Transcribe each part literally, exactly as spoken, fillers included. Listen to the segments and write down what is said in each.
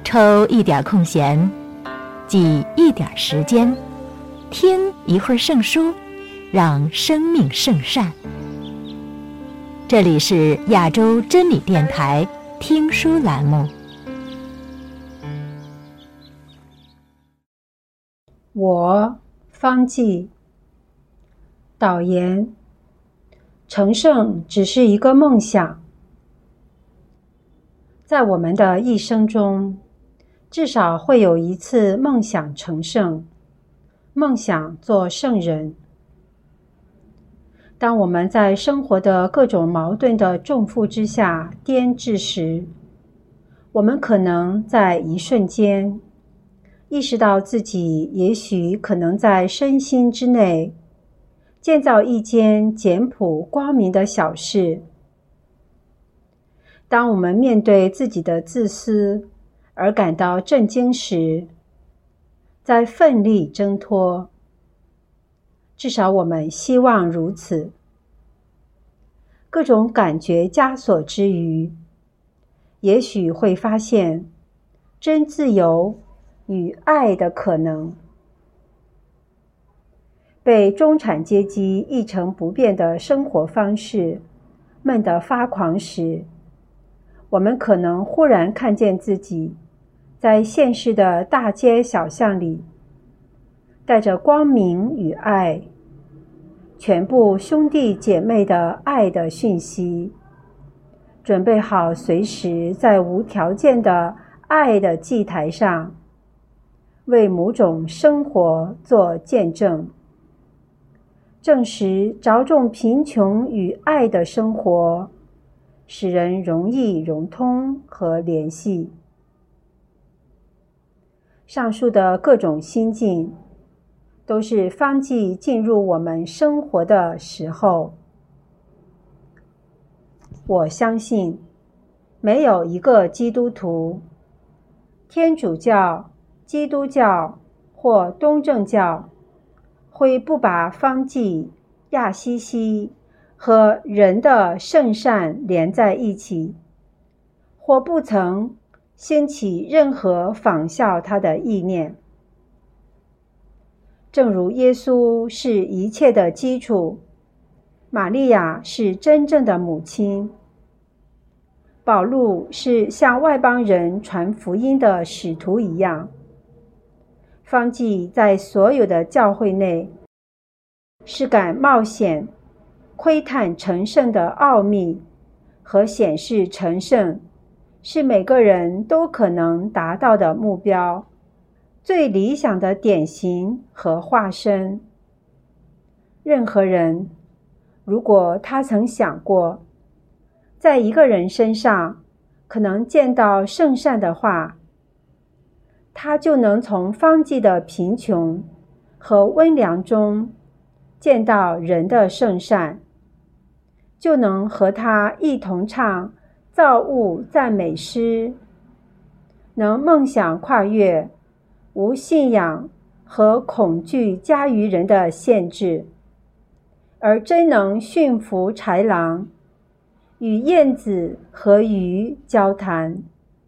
抽一点空闲，挤一点时间，听一会儿圣书，让生命圣善。这里是亚洲真理电台听书栏目。 我方济。导言：成圣只是一个梦想。在我们的一生中，至少会有一次梦想成圣，梦想做圣人。当我们在生活的各种矛盾的重负之下颠滞时，我们可能在一瞬间意识到自己也许可能在身心之内建造一间简朴光明的小室。当我们面对自己的自私而感到震惊时，在奋力挣脱，至少我们希望如此。各种感觉枷锁之余，也许会发现真自由与爱的可能。被中产阶级一成不变的生活方式闷得发狂时，我们可能忽然看见自己在现实的大街小巷里，带着光明与爱，全部兄弟姐妹的爱的讯息，准备好随时在无条件的爱的祭台上，为某种生活做见证，证实着重贫穷与爱的生活，使人容易融通和联系。上述的各种心境，都是方济进入我们生活的时候。我相信，没有一个基督徒、天主教、基督教或东正教会不把方济、亚西西和人的圣善连在一起，或不曾兴起任何仿效他的意念。正如耶稣是一切的基础，玛利亚是真正的母亲，保禄是向外邦人传福音的使徒一样，方济在所有的教会内是敢冒险窥探成圣的奥秘和显示成圣是每个人都可能达到的目标，最理想的典型和化身。任何人，如果他曾想过在一个人身上可能见到圣善的话，他就能从方济的贫穷和温良中见到人的圣善，就能和他一同唱造物赞美诗，能梦想跨越无信仰和恐惧加于人的限制，而真能驯服豺狼，与燕子和鱼交谈。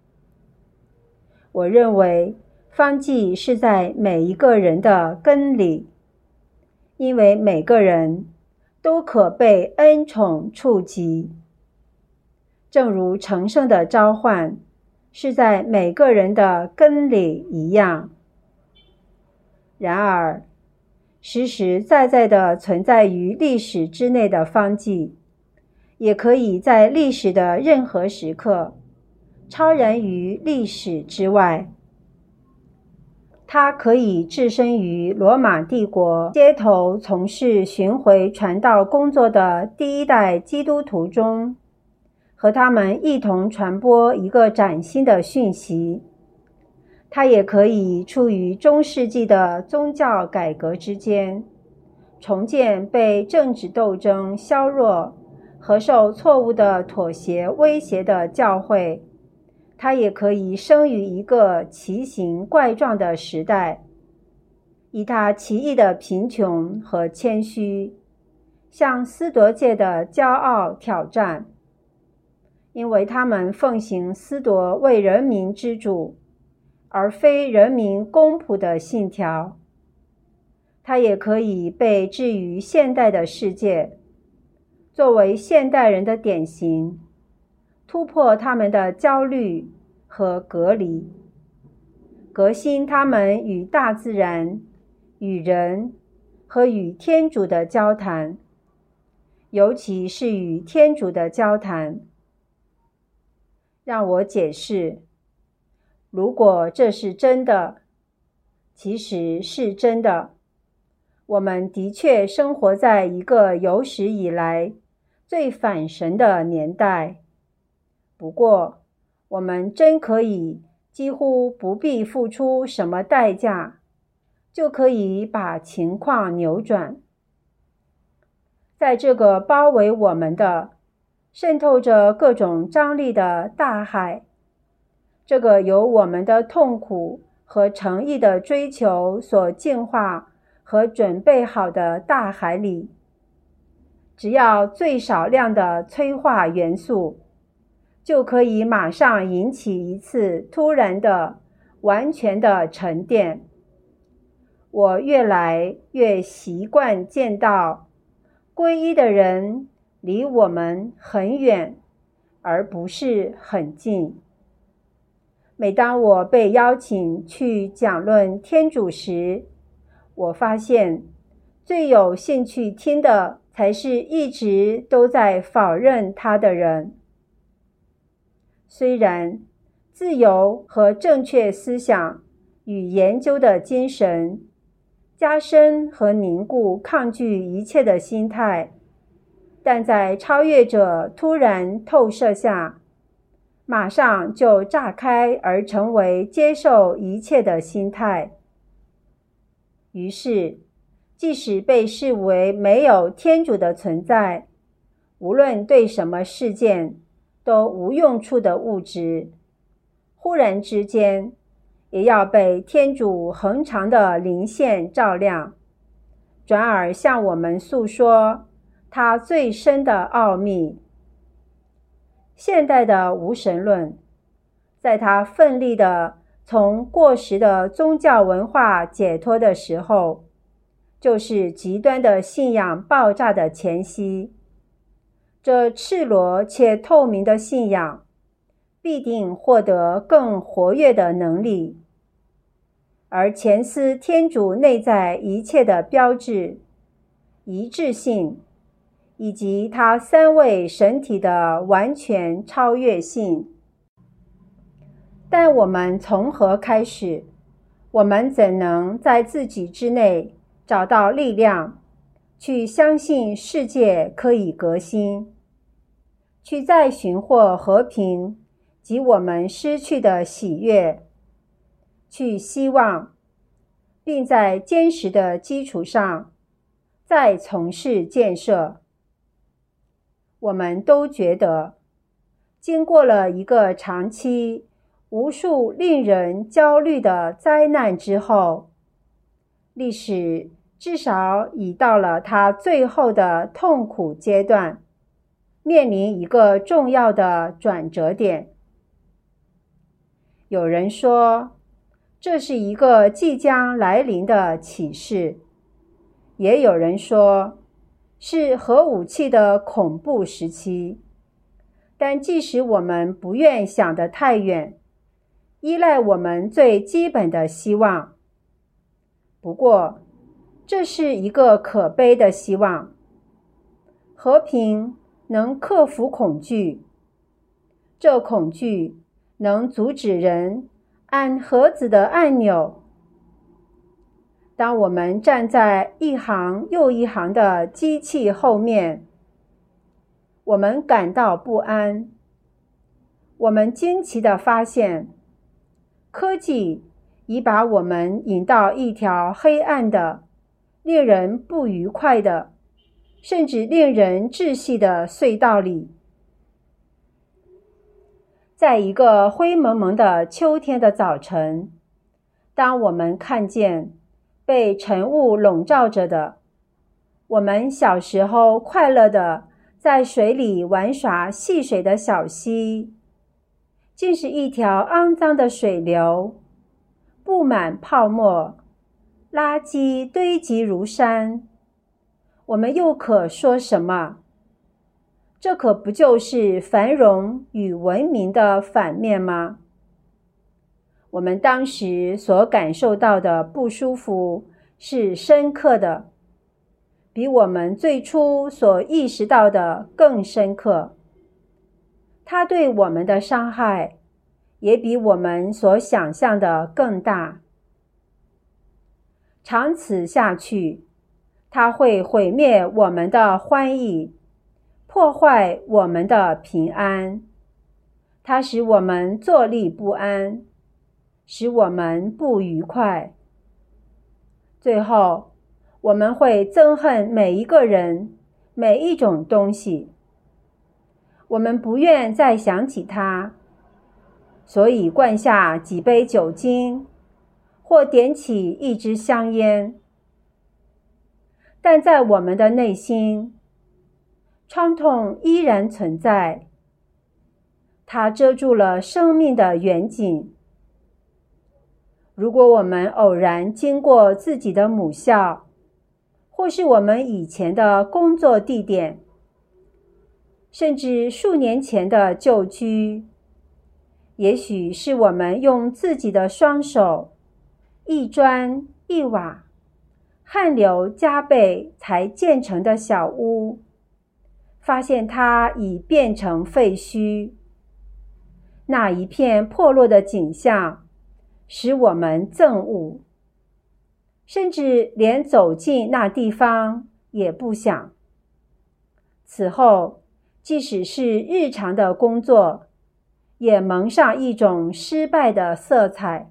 我认为方济是在每一个人的根里，因为每个人都可被恩宠触及，正如成圣的召唤是在每个人的根里一样。然而，实实在在地存在于历史之内的方济，也可以在历史的任何时刻超然于历史之外。他可以置身于罗马帝国街头从事巡回传道工作的第一代基督徒中，和他们一同传播一个崭新的讯息。他也可以处于中世纪的宗教改革之间，重建被政治斗争削弱和受错误的妥协威胁的教会。他也可以生于一个奇形怪状的时代，以他奇异的贫穷和谦虚，向斯铎界的骄傲挑战，因为他们奉行斯铎为人民之主， 而非人民公仆的信条。它也可以被置于现代的世界，作为现代人的典型，突破他们的焦虑和隔离，革新他们与大自然、与人和与天主的交谈，尤其是与天主的交谈。让我解释，如果这是真的，其实是真的。我们的确生活在一个有史以来最反神的年代。不过，我们真可以几乎不必付出什么代价，就可以把情况扭转。在这个包围我们的、渗透着各种张力的大海，这个由我们的痛苦和诚意的追求所净化和准备好的大海里，只要最少量的催化元素，就可以马上引起一次突然的、完全的沉淀。我越来越习惯见到皈依的人离我们很远，而不是很近。每当我被邀请去讲论天主时，我发现最有兴趣听的才是一直都在否认他的人。虽然自由和正确思想与研究的精神加深和凝固抗拒一切的心态，但在超越者突然透射下，马上就炸开而成为接受一切的心态。于是，即使被视为没有天主的存在，无论对什么事件都无用处的物质，忽然之间也要被天主恒长的灵线照亮，转而向我们诉说他最深的奥秘。现代的无神论，在他奋力地从过时的宗教文化解脱的时候，就是极端的信仰爆炸的前夕。这赤裸且透明的信仰必定获得更活跃的能力，而前思天主内在一切的标志、一致性，以及他三位神体的完全超越性。但我们从何开始？我们怎能在自己之内找到力量，去相信世界可以革新，去再寻获和平及我们失去的喜悦，去希望，并在坚实的基础上再从事建设？我们都觉得，经过了一个长期无数令人焦虑的灾难之后，历史至少已到了它最后的痛苦阶段，面临一个重要的转折点。有人说，这是一个即将来临的启示，也有人说，是核武器的恐怖时期。但即使我们不愿想得太远，依赖我们最基本的希望。不过，这是一个可悲的希望。和平能克服恐惧，这恐惧能阻止人按盒子的按钮。当我们站在一行又一行的机器后面，我们感到不安。我们惊奇地发现，科技已把我们引到一条黑暗的、令人不愉快的，甚至令人窒息的隧道里。在一个灰蒙蒙的秋天的早晨，当我们看见被晨雾笼罩着的，我们小时候快乐地在水里玩耍戏水的小溪，竟是一条肮脏的水流， 布满泡沫，垃圾堆积如山，我们又可说什么？这可不就是繁荣与文明的反面吗？我们当时所感受到的不舒服是深刻的，比我们最初所意识到的更深刻。它对我们的伤害也比我们所想象的更大。长此下去，它会毁灭我们的欢意，破坏我们的平安。它使我们坐立不安，使我们不愉快。最后，我们会憎恨每一个人，每一种东西。我们不愿再想起它，所以灌下几杯酒精，或点起一支香烟。但在我们的内心，创痛依然存在，它遮住了生命的远景。如果我们偶然经过自己的母校，或是我们以前的工作地点，甚至数年前的旧居，也许是我们用自己的双手一砖一瓦，汗流浃背才建成的小屋，发现它已变成废墟。那一片破落的景象使我们憎恶，甚至连走进那地方也不想。此后，即使是日常的工作，也蒙上一种失败的色彩。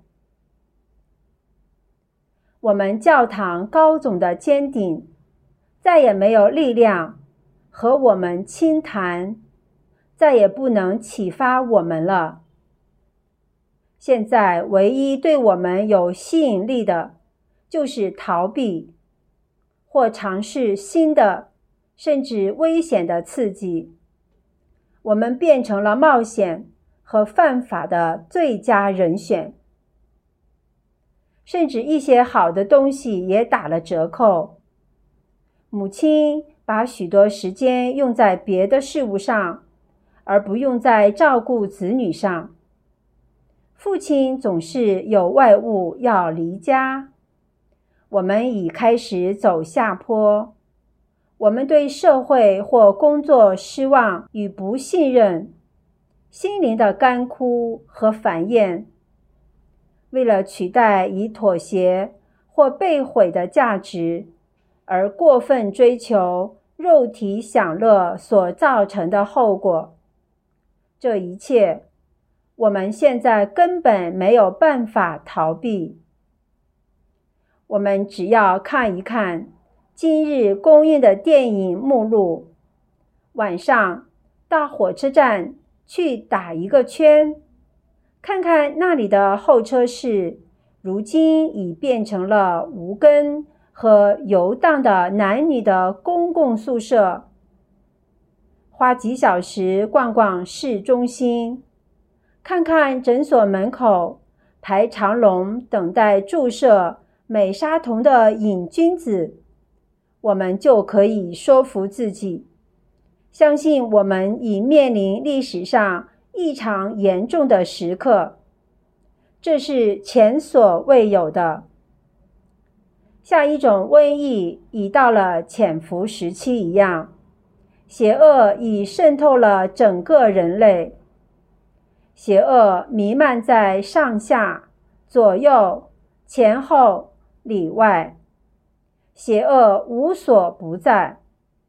我们教堂高耸的尖顶再也没有力量和我们倾谈，再也不能启发我们了。现在唯一对我们有吸引力的，就是逃避，或尝试新的，甚至危险的刺激。我们变成了冒险和犯法的最佳人选。甚至一些好的东西也打了折扣。母亲把许多时间用在别的事物上，而不用在照顾子女上。父亲总是有外务要离家。我们已开始走下坡。我们对社会或工作失望与不信任，心灵的干枯和烦厌。为了取代以妥协或被毁的价值，而过分追求肉体享乐所造成的后果。这一切，我们现在根本没有办法逃避。我们只要看一看今日公映的电影目录，晚上到火车站去打一个圈，看看那里的候车室如今已变成了无根和游荡的男女的公共宿舍。花几小时逛逛市中心，看看诊所门口排长龙等待注射美沙酮的瘾君子，我们就可以说服自己，相信我们已面临历史上异常严重的时刻，这是前所未有的。像一种瘟疫已到了潜伏时期一样，邪恶已渗透了整个人类。邪恶弥漫在上下、左右、前后、里外，邪恶无所不在。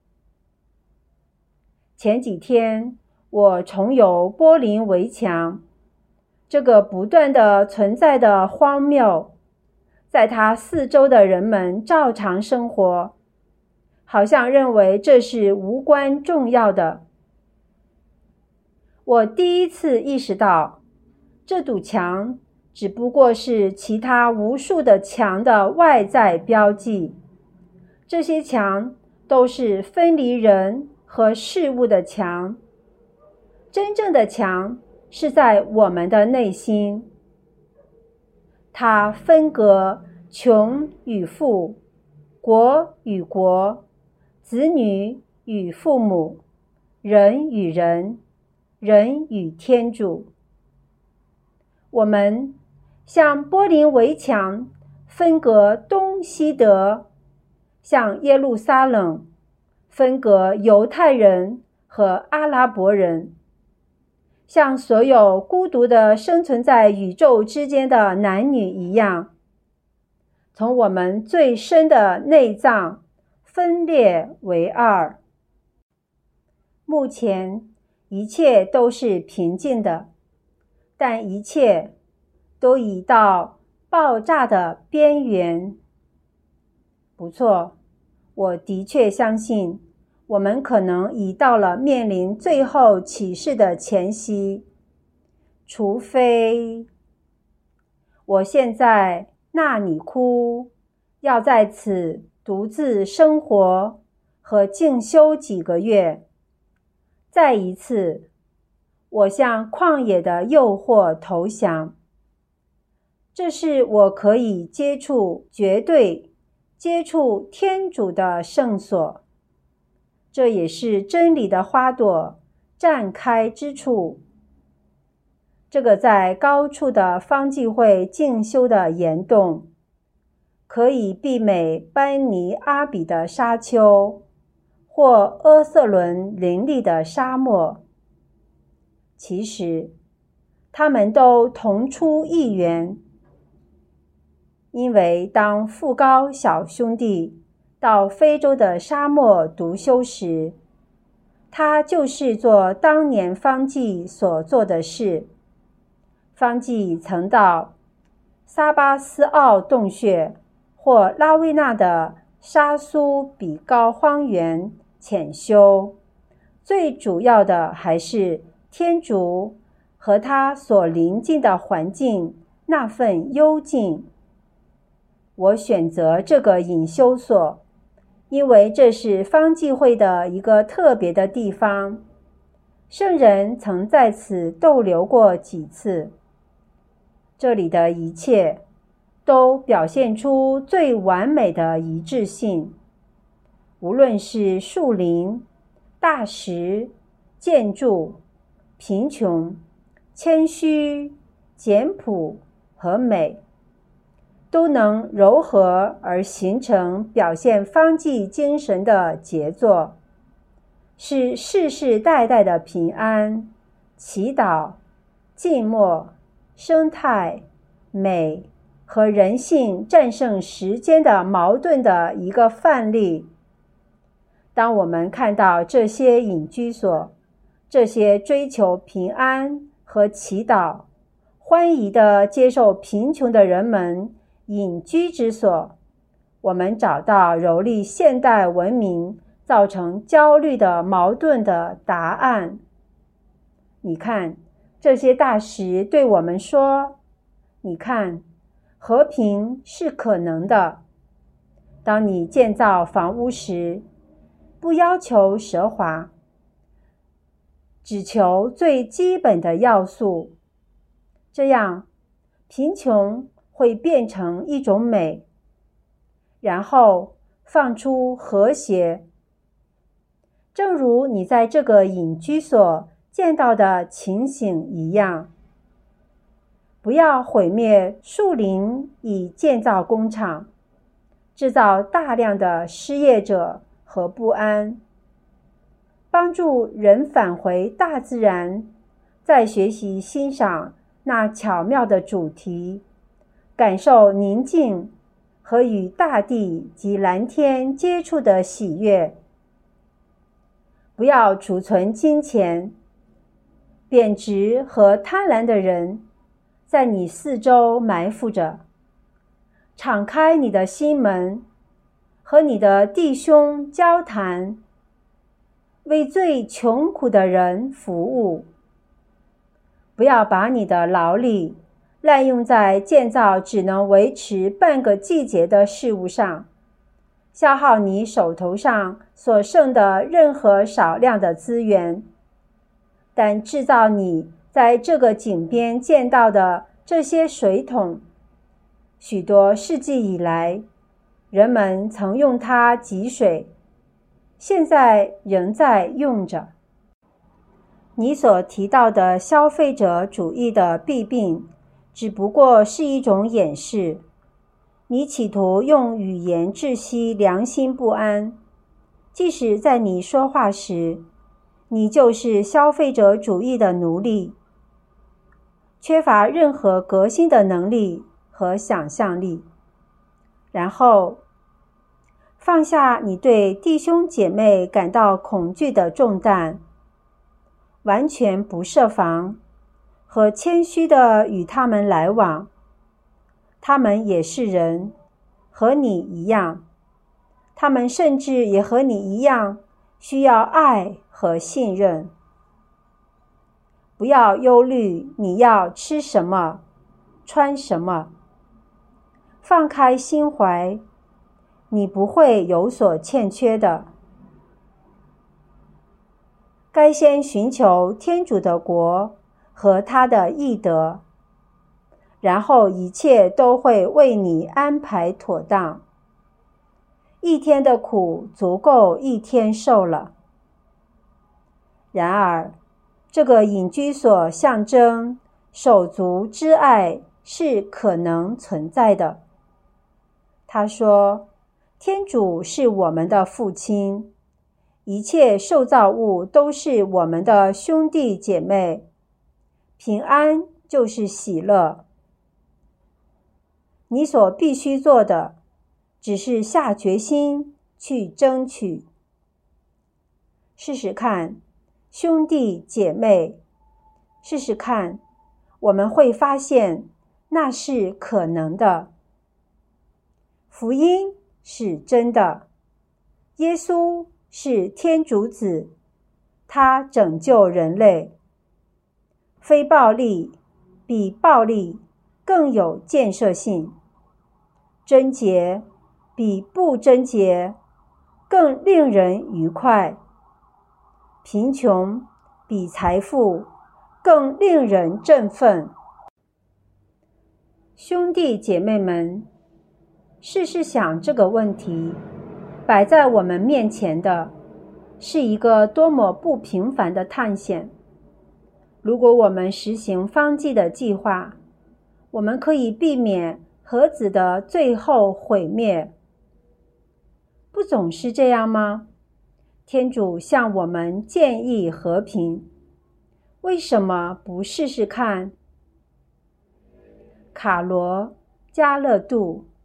前几天，我重游柏林围墙，这个不断地存在的荒谬，在它四周的人们照常生活，好像认为这是无关重要的。我第一次意识到，这堵墙只不过是其他无数的墙的外在标记。这些墙都是分离人和事物的墙。真正的墙是在我们的内心。 它分隔穷与富，国与国，子女与父母，人与人，人与天主。我们像柏林围墙分隔东西德，像耶路撒冷分隔犹太人和阿拉伯人，像所有孤独地生存在宇宙之间的男女一样，从我们最深的内脏分裂为二。目前一切都是平静的，但一切都已到爆炸的边缘。不错，我的确相信我们可能已到了面临最后启示的前夕，除非我现在纳里哭要在此独自生活和静修几个月，再一次我向旷野的诱惑投降。这是我可以接触绝对接触天主的圣所，这也是真理的花朵绽开之处。这个在高处的方济会静修的岩洞，可以媲美班尼阿比的沙丘或阿瑟伦林立的沙漠。其实他们都同出一源，因为当富高小兄弟到非洲的沙漠独修时，他就是做当年方济所做的事。方济曾到沙巴斯奥洞穴或拉维纳的沙苏比高荒原潜修，最主要的还是天主和他所临近的环境那份幽静。我选择这个隐修所，因为这是方济会的一个特别的地方，圣人曾在此逗留过几次。这里的一切都表现出最完美的一致性，无论是树林、大石、建筑、贫穷、谦虚、简朴和美，都能糅合而形成表现方济精神的杰作，是世世代代的平安、祈祷、静默、生态、美和人性战胜时间的矛盾的一个范例。当我们看到这些隐居所，这些追求平安和祈祷、欢宜地接受贫穷的人们隐居之所，我们找到蹂躏现代文明造成焦虑的矛盾的答案。你看，这些大石对我们说，你看，和平是可能的。当你建造房屋时，不要求奢华，只求最基本的要素，这样贫穷会变成一种美，然后放出和谐。正如你在这个隐居所见到的情形一样。不要毁灭树林以建造工厂，制造大量的失业者和不安。帮助人返回大自然，再学习欣赏那巧妙的主题，感受宁静和与大地及蓝天接触的喜悦。不要储存金钱，贬值和贪婪的人在你四周埋伏着。敞开你的心门，和你的弟兄交谈，为最穷苦的人服务。不要把你的劳力滥用在建造只能维持半个季节的事物上，消耗你手头上所剩的任何少量的资源，但制造你在这个井边见到的这些水桶， 许多世纪以来，人们曾用它汲水，现在仍在用着。你所提到的消费者主义的弊病，只不过是一种掩饰。你企图用语言窒息良心不安，即使在你说话时，你就是消费者主义的奴隶，缺乏任何革新的能力和想象力。然后放下你对弟兄姐妹感到恐惧的重担，完全不设防和谦虚地与他们来往。他们也是人，和你一样，他们甚至也和你一样需要爱和信任。不要忧虑你要吃什么，穿什么，放开心怀，你不会有所欠缺的。该先寻求天主的国和他的义德，然后一切都会为你安排妥当。一天的苦足够一天受了。然而，这个隐居所象征手足之爱是可能存在的。他说，天主是我们的父亲，一切受造物都是我们的兄弟姐妹，平安就是喜乐。你所必须做的，只是下决心去争取。试试看，兄弟姐妹，试试看，我们会发现那是可能的。福音是真的，耶稣是天主子，他拯救人类。非暴力比暴力更有建设性，贞洁比不贞洁更令人愉快，贫穷比财富更令人振奋。兄弟姐妹们，试试想这个问题，摆在我们面前的是一个多么不平凡的探险。如果我们实行方济的计划，我们可以避免核子的最后毁灭。不总是这样吗？天主向我们建议和平，为什么不试试看？卡罗·加勒杜。